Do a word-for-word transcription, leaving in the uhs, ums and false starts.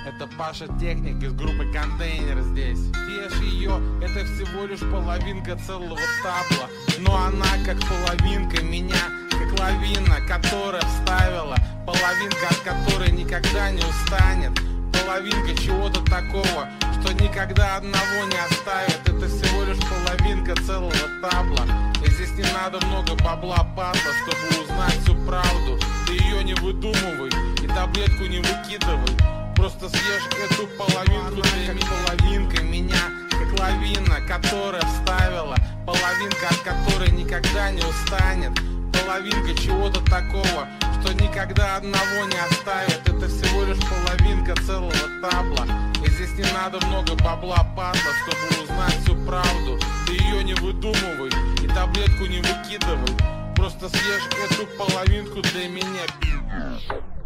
Это Паша Техник из группы Контейнер здесь. Съешь ее, это всего лишь половинка целого табла. Но она как половинка меня, как лавина, которая вставила. Половинка, от которой никогда не устанет. Половинка чего-то такого, что никогда одного не оставит. Это всего лишь половинка целого табла. И здесь не надо много бабла, падла, чтобы узнать всю правду. Ты ее не выдумывай и таблетку не выкидывай. Просто съешь эту половинку, ты как половинка меня, как лавина, которая вставила. Половинка, от которой никогда не устанет. Половинка чего-то такого, что никогда одного не оставит. Это всего лишь половинка целого табла. И здесь не надо много бабла, падла, чтобы узнать всю правду. Ты ее не выдумывай и таблетку не выкидывай. Просто съешь эту половинку для меня.